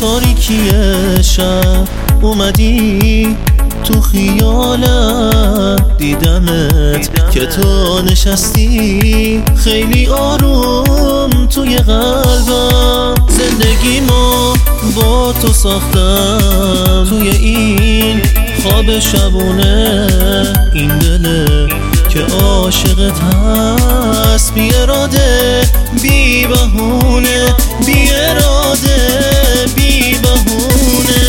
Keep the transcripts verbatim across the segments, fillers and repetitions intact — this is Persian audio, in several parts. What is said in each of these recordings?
تاریکی شب اومدی تو خیالم، دیدمت که تو نشستی خیلی آروم توی قلبم. زندگیمو با تو ساختم توی این خواب شبونه، این دله که عاشقت هست بی اراده بی بهونه، بی اراده بی بهونه.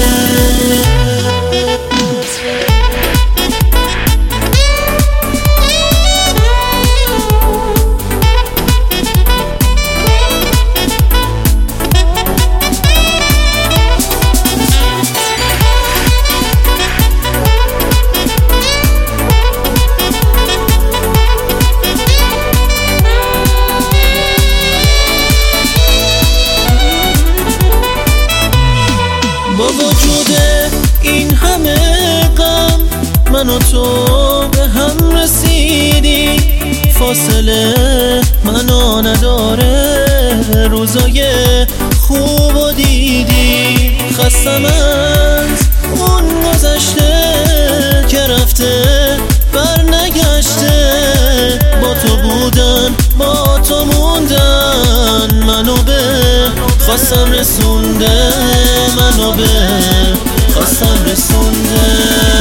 با وجود این همه غم من و تو به هم رسیدی، فاصله منو نداره روزای خوب و دیدی. خستم از اون گذشته که رفته بر نگشته، با تو بودن با تو موندن منو به خواستم رسونده، منو به خواستم رسونده.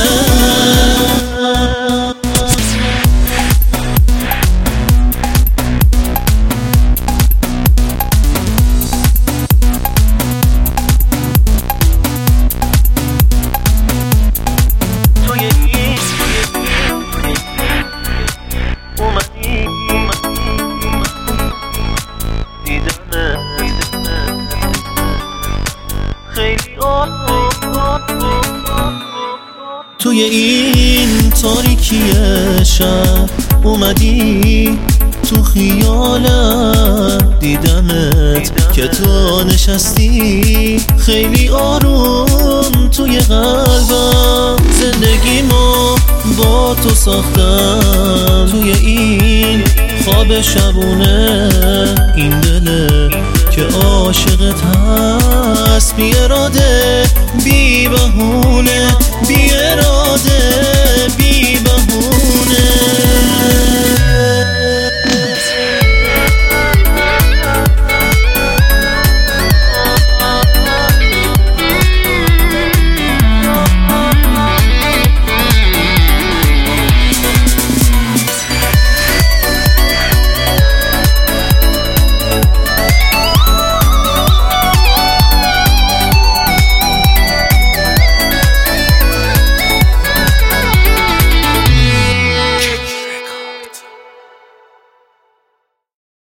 توی این تاریکی شب اومدی تو خیالم، دیدمت که تو نشستی خیلی آروم توی قلبم. زندگیمو با تو ساختم توی این خواب شبونه، این دله که عاشقت هست بی اراده بی بهونه، بی اراده